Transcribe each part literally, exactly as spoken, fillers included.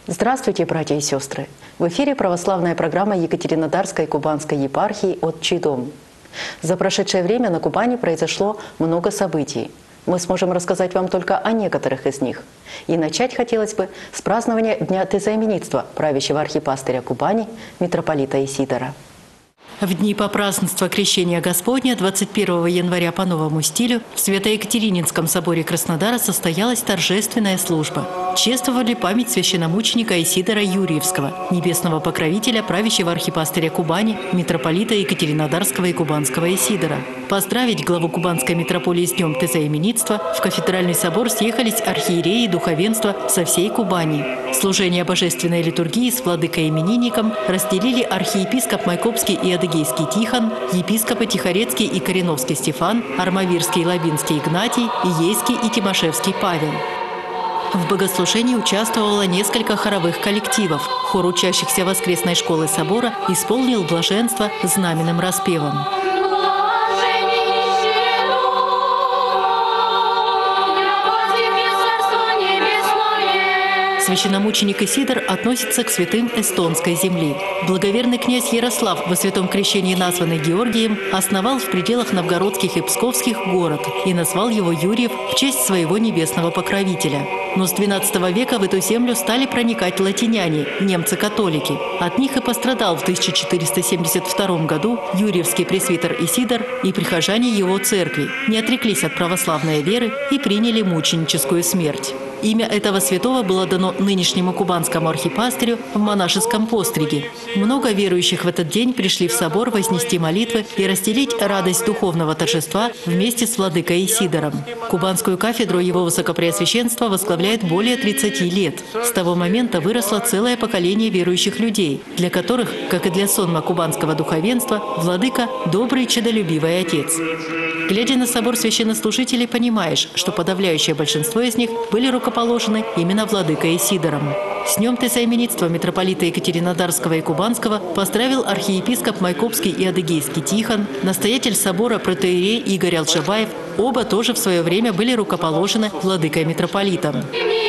Здравствуйте, братья и сестры! В эфире православная программа Екатеринодарской и Кубанской епархии «Отчий дом». За прошедшее время на Кубани произошло много событий. Мы сможем рассказать вам только о некоторых из них. И начать хотелось бы с празднования Дня тезаименитства правящего архипастыря Кубани митрополита Исидора. В дни попразднества Крещения Господня двадцать первого января по новому стилю в Свято-Екатерининском соборе Краснодара состоялась торжественная служба. Чествовали память священномученика Исидора Юрьевского, небесного покровителя правящего архипастыря Кубани, митрополита Екатеринодарского и Кубанского Исидора. Поздравить главу Кубанской митрополии с Днем тезаименитства в кафедральный собор съехались архиереи и духовенство со всей Кубани. Служение божественной литургии с владыкой-именинником разделили архиепископ Майкопский и Адыгейский Тихон, епископы Тихорецкий и Кореновский Стефан, Армавирский и Лабинский Игнатий, Ейский и Тимошевский Павел. В богослужении участвовало несколько хоровых коллективов. Хор учащихся воскресной школы собора исполнил блаженство знаменным распевом. Священномученик Исидор относится к святым эстонской земли. Благоверный князь Ярослав, во святом крещении названный Георгием, основал в пределах новгородских и псковских город и назвал его Юрьев в честь своего небесного покровителя. Но с двенадцатого века в эту землю стали проникать латиняне, немцы-католики. От них и пострадал в тысяча четыреста семьдесят втором году юрьевский пресвитер Исидор и прихожане его церкви, не отреклись от православной веры и приняли мученическую смерть. Имя этого святого было дано нынешнему кубанскому архипастырю в монашеском постриге. Много верующих в этот день пришли в собор вознести молитвы и разделить радость духовного торжества вместе с владыкой Исидором. Кубанскую кафедру его высокопреосвященства возглавляет более тридцати лет. С того момента выросло целое поколение верующих людей, для которых, как и для сонма кубанского духовенства, владыка – добрый, чадолюбивый отец. Глядя на собор священнослужителей, понимаешь, что подавляющее большинство из них были рукоположены именно владыкой Исидором. С Днем тезаименитства митрополита Екатеринодарского и Кубанского поздравил архиепископ Майкопский и Адыгейский Тихон, настоятель собора протоиерей Игорь Алджабаев. Оба тоже в свое время были рукоположены владыкой-митрополитом.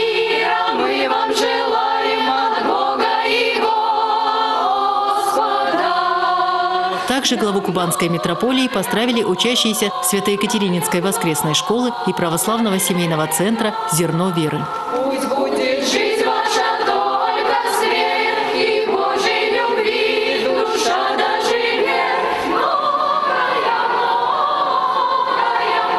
Также главу Кубанской митрополии поздравили учащиеся Свято-Екатерининской воскресной школы и православного семейного центра «Зерно веры». Пусть будет жизнь ваша только свет, и Божьей любви душа доживет. Многая, многая,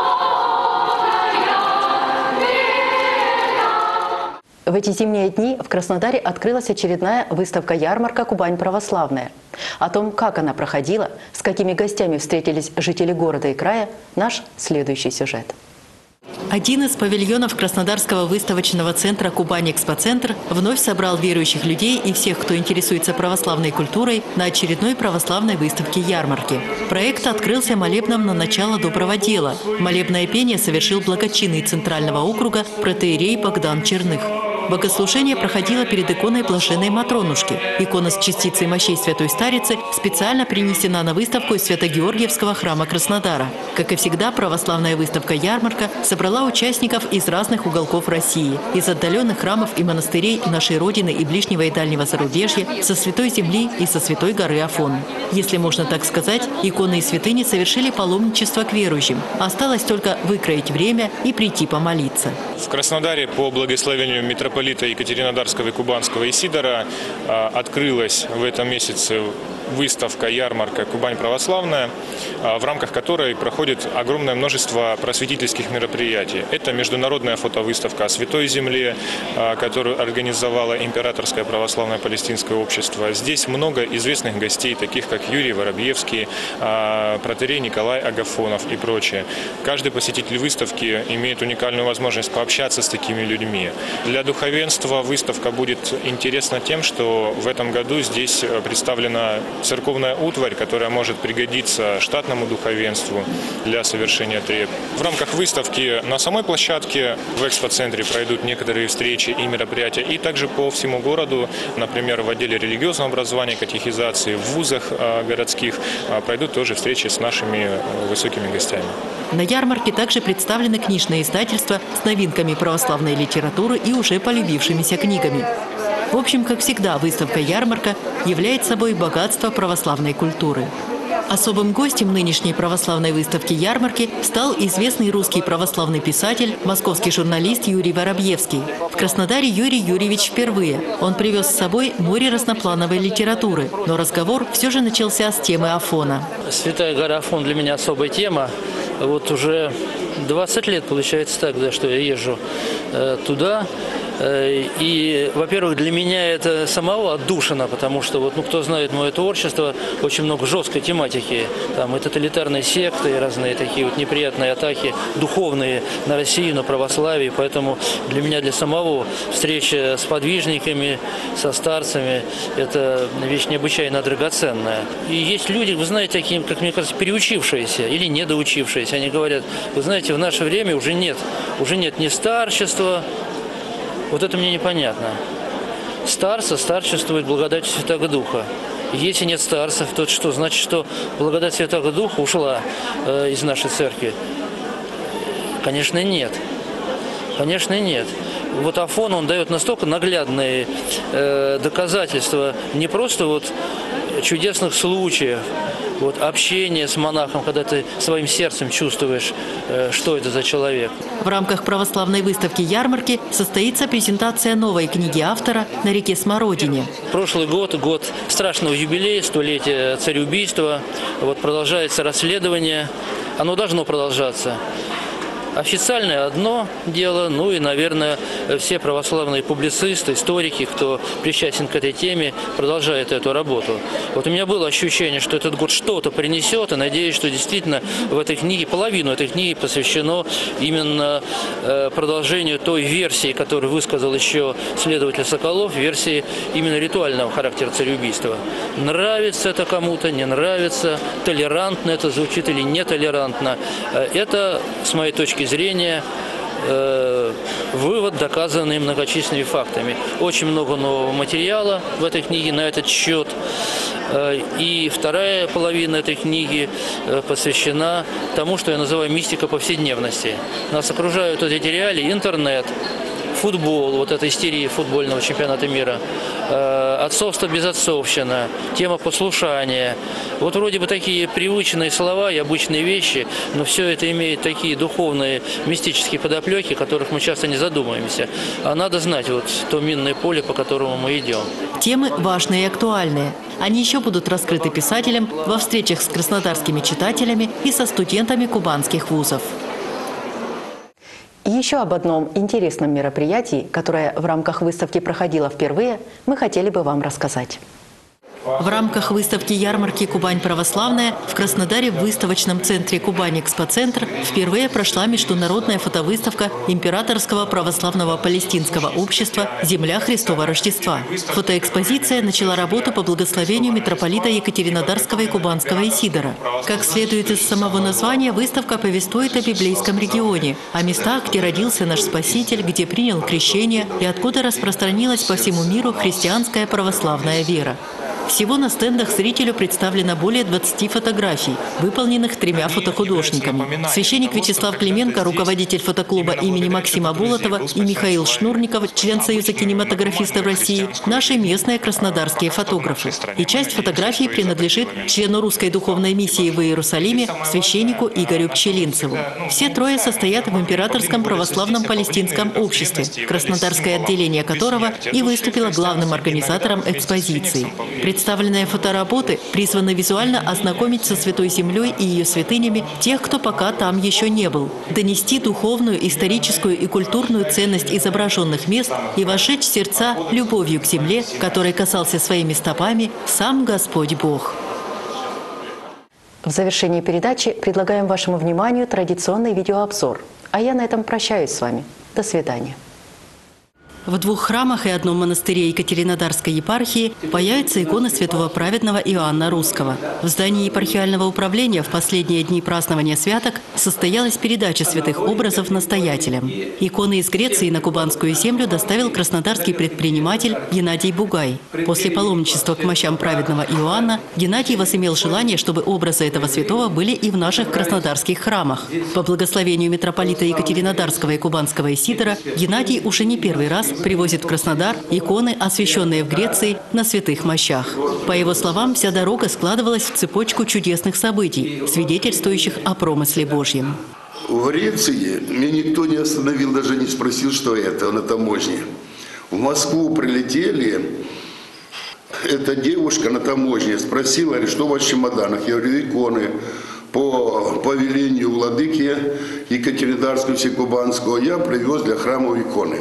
многая лета. В эти зимние дни в Краснодаре открылась очередная выставка-ярмарка «Кубань православная». О том, как она проходила, с какими гостями встретились жители города и края, наш следующий сюжет. Один из павильонов Краснодарского выставочного центра «Кубань-Экспоцентр» вновь собрал верующих людей и всех, кто интересуется православной культурой, на очередной православной выставке-ярмарке. Проект открылся молебном на начало доброго дела. Молебное пение совершил благочинный Центрального округа протоиерей Богдан Черных. Богослужение проходило перед иконой Блаженной Матронушки. Икона с частицей мощей Святой Старицы специально принесена на выставку из Свято-Георгиевского храма Краснодара. Как и всегда, православная выставка-ярмарка собрала участников из разных уголков России, из отдаленных храмов и монастырей нашей Родины и ближнего и дальнего зарубежья, со Святой Земли и со Святой горы Афон. Если можно так сказать, иконы и святыни совершили паломничество к верующим. Осталось только выкроить время и прийти помолиться. В Краснодаре по благословению митрополита Екатеринодарского и Кубанского Исидора открылась в этом месяце выставка, ярмарка «Кубань православная», в рамках которой проходит огромное множество просветительских мероприятий. Это международная фотовыставка о Святой Земле, которую организовало Императорское православное палестинское общество. Здесь много известных гостей, таких как Юрий Воробьевский, протоиерей Николай Агафонов и прочее. Каждый посетитель выставки имеет уникальную возможность пообщаться с такими людьми. Для духовенства выставка будет интересна тем, что в этом году здесь представлена церковная утварь, которая может пригодиться штатному духовенству для совершения треб. В рамках выставки на самой площадке в экспоцентре пройдут некоторые встречи и мероприятия, и также по всему городу, например, в отделе религиозного образования, катехизации, в вузах городских пройдут тоже встречи с нашими высокими гостями. На ярмарке также представлены книжные издательства с новинками православной литературы и уже полюбившимися книгами. В общем, как всегда, выставка-ярмарка является собой богатство православной культуры. Особым гостем нынешней православной выставки-ярмарки стал известный русский православный писатель, московский журналист Юрий Воробьевский. В Краснодаре Юрий Юрьевич впервые. Он привез с собой море разноплановой литературы, но разговор все же начался с темы Афона. Святая гора Афон для меня особая тема. Вот уже двадцать лет получается так, да, что я езжу э, туда. И, во-первых, для меня это самого отдушина, потому что, вот, ну, кто знает мое творчество, очень много жесткой тематики. Там и тоталитарные секты, и разные такие вот неприятные атаки духовные на Россию, на православие. Поэтому для меня, для самого, встреча с подвижниками, со старцами – это вещь необычайно драгоценная. И есть люди, вы знаете, такие, как мне кажется, переучившиеся или недоучившиеся. Они говорят, вы знаете, в наше время уже нет, уже нет ни старчества. Вот это мне непонятно. Старца старчествует благодать Святого Духа. Если нет старцев, то что? Значит, что благодать Святого Духа ушла э, из нашей церкви? Конечно, нет. Конечно, нет. Вот Афон, он дает настолько наглядные э, доказательства не просто вот чудесных случаев, вот общение с монахом, когда ты своим сердцем чувствуешь, э, что это за человек. В рамках православной выставки-ярмарки состоится презентация новой книги автора «На реке Смородине». Прошлый год, год страшного юбилея, столетия цареубийства. Вот продолжается расследование. Оно должно продолжаться. Официальное одно дело, ну и, наверное, все православные публицисты, историки, кто причастен к этой теме, продолжают эту работу. Вот у меня было ощущение, что этот год что-то принесет, и надеюсь, что действительно в этой книге, половину этой книги посвящено именно э, продолжению той версии, которую высказал еще следователь Соколов, версии именно ритуального характера цареубийства. Нравится это кому-то, не нравится, толерантно это звучит или нетолерантно. Это, с моей точки зрения, э, вывод, доказанный многочисленными фактами. Очень много нового материала в этой книге на этот счет. Э, и вторая половина этой книги э, посвящена тому, что я называю мистика повседневности. Нас окружают вот эти реалии: интернет, футбол, вот эта истерия футбольного чемпионата мира, э, отцовство, безотцовщина, тема послушания. Вот вроде бы такие привычные слова и обычные вещи, но все это имеет такие духовные, мистические подоплеки, о которых мы часто не задумываемся. А надо знать вот то минное поле, по которому мы идем. Темы важные и актуальные. Они еще будут раскрыты писателем во встречах с краснодарскими читателями и со студентами кубанских вузов. И еще об одном интересном мероприятии, которое в рамках выставки проходило впервые, мы хотели бы вам рассказать. В рамках выставки-ярмарки «Кубань православная» в Краснодаре в выставочном центре «Кубань-Экспоцентр» впервые прошла международная фотовыставка Императорского православного палестинского общества «Земля Христова Рождества». Фотоэкспозиция начала работу по благословению митрополита Екатеринодарского и Кубанского Исидора. Как следует из самого названия, выставка повествует о библейском регионе, о местах, где родился наш Спаситель, где принял крещение и откуда распространилась по всему миру христианская православная вера. Всего на стендах зрителю представлено более двадцати фотографий, выполненных тремя фотохудожниками. Священник Вячеслав Клименко, руководитель фотоклуба имени Максима Болотова, и Михаил Шнурников, член Союза кинематографистов России, наши местные краснодарские фотографы. И часть фотографий принадлежит члену русской духовной миссии в Иерусалиме, священнику Игорю Пчелинцеву. Все трое состоят в Императорском православном палестинском обществе, краснодарское отделение которого и выступило главным организатором экспозиции. Представленные фотоработы призваны визуально ознакомить со Святой Землей и ее святынями тех, кто пока там еще не был, донести духовную, историческую и культурную ценность изображенных мест и вожечь сердца любовью к земле, которой касался своими стопами сам Господь Бог. В завершении передачи предлагаем вашему вниманию традиционный видеообзор. А я на этом прощаюсь с вами. До свидания. В двух храмах и одном монастыре Екатеринодарской епархии появятся иконы святого праведного Иоанна Русского. В здании епархиального управления в последние дни празднования святок состоялась передача святых образов настоятелям. Иконы из Греции на кубанскую землю доставил краснодарский предприниматель Геннадий Бугай. После паломничества к мощам праведного Иоанна Геннадий возымел желание, чтобы образы этого святого были и в наших краснодарских храмах. По благословению митрополита Екатеринодарского и Кубанского Исидора Геннадий уже не первый раз привозит в Краснодар иконы, освященные в Греции на святых мощах. По его словам, вся дорога складывалась в цепочку чудесных событий, свидетельствующих о промысле Божьем. В Греции меня никто не остановил, даже не спросил, что это на таможне. В Москву прилетели, эта девушка на таможне спросила, говорит, что у вас в чемоданах? Я говорю, иконы. По повелению владыки Екатеринодарского и Кубанского я привез для храма иконы.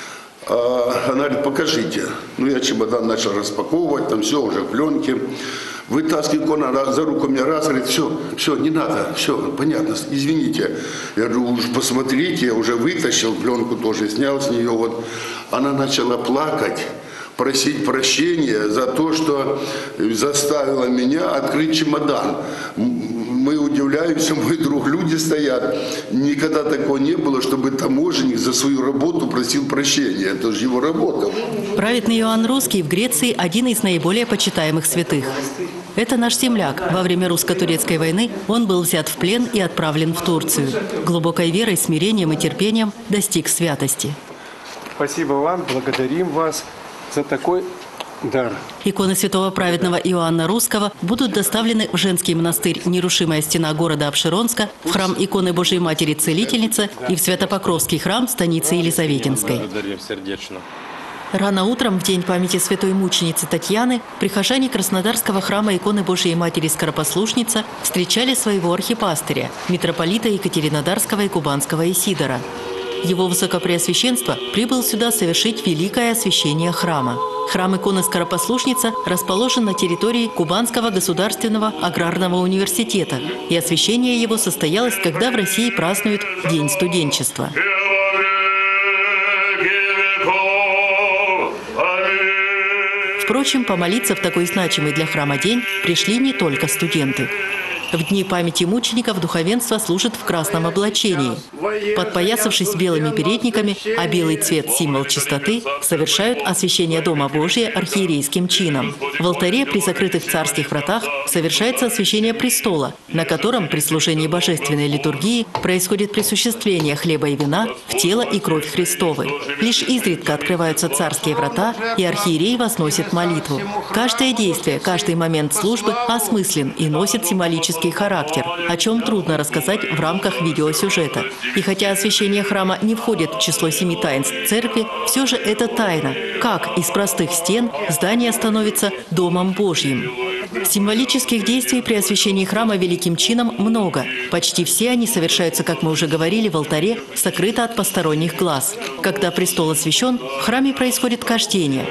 Она говорит, покажите. Ну, я чемодан начал распаковывать, там все, уже пленки. Вытаскиваю икону, она за руку меня раз, говорит, все, все, не надо, все, понятно, извините. Я говорю, уж посмотрите, я уже вытащил, пленку тоже снял с нее. Вот. Она начала плакать, просить прощения за то, что заставила меня открыть чемодан. Мы удивляемся, мой друг, люди стоят. Никогда такого не было, чтобы таможенник за свою работу просил прощения. Это же его работа. Праведный Иоанн Русский в Греции – один из наиболее почитаемых святых. Это наш земляк. Во время русско-турецкой войны он был взят в плен и отправлен в Турцию. Глубокой верой, смирением и терпением достиг святости. Спасибо вам, благодарим вас за такой дар. Иконы святого праведного Иоанна Русского будут доставлены в женский монастырь «Нерушимая стена» города Апшеронска, в храм иконы Божией Матери Целительницы и в Свято-Покровский храм станицы Елизаветинской. Благодарим сердечно. Рано утром, в день памяти святой мученицы Татьяны, прихожане Краснодарского храма иконы Божией Матери Скоропослушница встречали своего архипастыря, митрополита Екатеринодарского и Кубанского Исидора. Его Высокопреосвященство прибыл сюда совершить великое освящение храма. Храм иконы Скоропослушница расположен на территории Кубанского государственного аграрного университета, и освящение его состоялось, когда в России празднуют День студенчества. Впрочем, помолиться в такой значимый для храма день пришли не только студенты. В дни памяти мучеников духовенство служит в красном облачении. Подпоясавшись белыми передниками, а белый цвет – символ чистоты, совершают освящение Дома Божия архиерейским чином. В алтаре при закрытых царских вратах совершается освящение престола, на котором при служении божественной литургии происходит присуществление хлеба и вина в тело и кровь Христовы. Лишь изредка открываются царские врата, и архиерей возносит молитву. Каждое действие, каждый момент службы осмыслен и носит символический характер, о чем трудно рассказать в рамках видеосюжета. И хотя освящение храма не входит в число семи таинств церкви, все же это тайна, как из простых стен здание становится Домом Божьим. Символических действий при освящении храма великим чином много. Почти все они совершаются, как мы уже говорили, в алтаре, сокрыто от посторонних глаз. Когда престол освящен, в храме происходит кождение.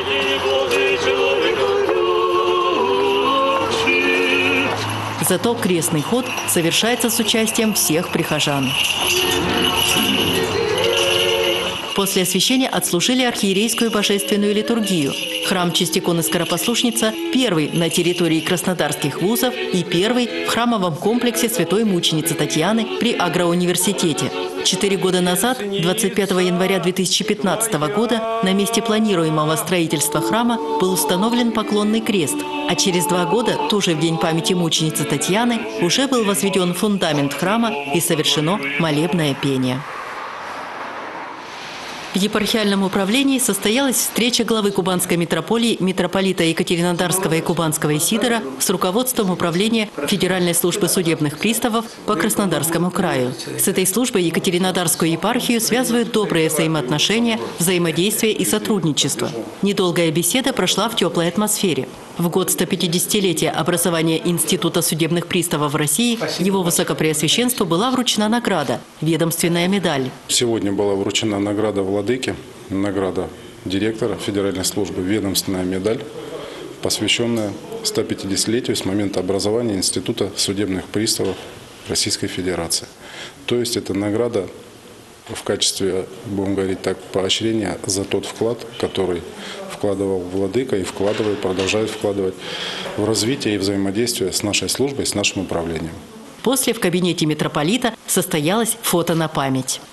Зато крестный ход совершается с участием всех прихожан. После освящения отслужили архиерейскую божественную литургию. Храм честь иконы Скоропослушница – первый на территории краснодарских вузов и первый в храмовом комплексе святой мученицы Татьяны при Агроуниверситете. Четыре года назад, двадцать пятого января две тысячи пятнадцатого года, на месте планируемого строительства храма был установлен поклонный крест, а через два года, тоже в день памяти мученицы Татьяны, уже был возведен фундамент храма и совершено молебное пение. В епархиальном управлении состоялась встреча главы Кубанской митрополии митрополита Екатеринодарского и Кубанского Исидора с руководством управления Федеральной службы судебных приставов по Краснодарскому краю. С этой службой Екатеринодарскую епархию связывают добрые взаимоотношения, взаимодействие и сотрудничество. Недолгая беседа прошла в теплой атмосфере. В год сто пятидесятилетия образования Института судебных приставов в России его Высокопреосвященству была вручена награда – ведомственная медаль. Сегодня была вручена награда владыки, награда директора Федеральной службы, ведомственная медаль, посвященная ста пятидесятилетию с момента образования Института судебных приставов Российской Федерации. То есть это награда в качестве, будем говорить так, поощрения за тот вклад, который вкладывал владыка и вкладывает, продолжает вкладывать в развитие и взаимодействие с нашей службой, с нашим управлением. После в кабинете митрополита состоялось фото на память.